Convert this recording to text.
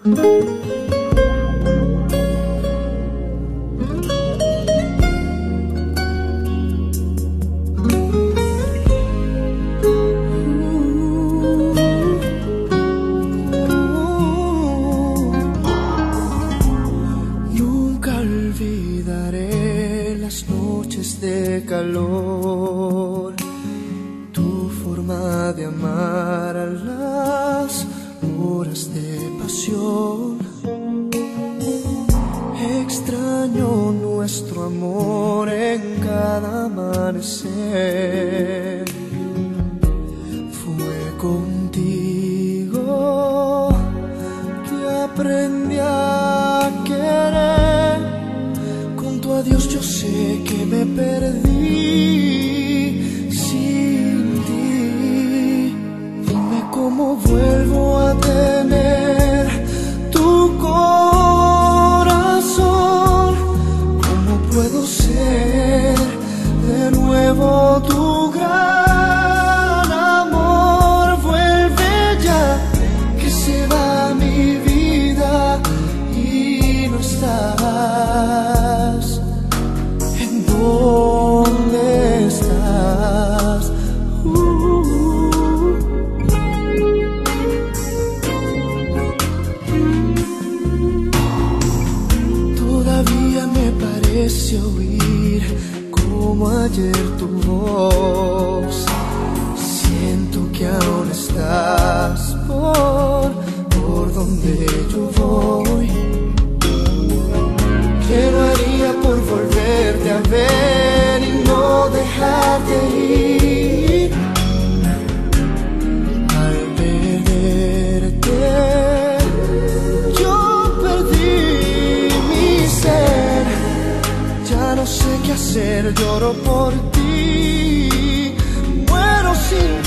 Nunca olvidaré las noches de calor, tu forma de amar a las horas de pasión. Extraño nuestro amor en cada amanecer. Fue contigo que aprendí a querer. Con tu adiós yo sé que me perdí sin ti. Dime cómo vuelvo a tener tu corazón. ¿Cómo puedo ser de nuevo tu gran amor? Vuelve ya, que se va mi vida y no estás. ¿En dónde estás? Todavía me parece oír como ayer tu voz. Siento que aún estás por donde yo voy. ¿Qué no haría por volverte a ver y no dejarte ir? Al perderte yo perdí mi ser. Ya no sé qué hacer, lloro por ti, muero sin ti.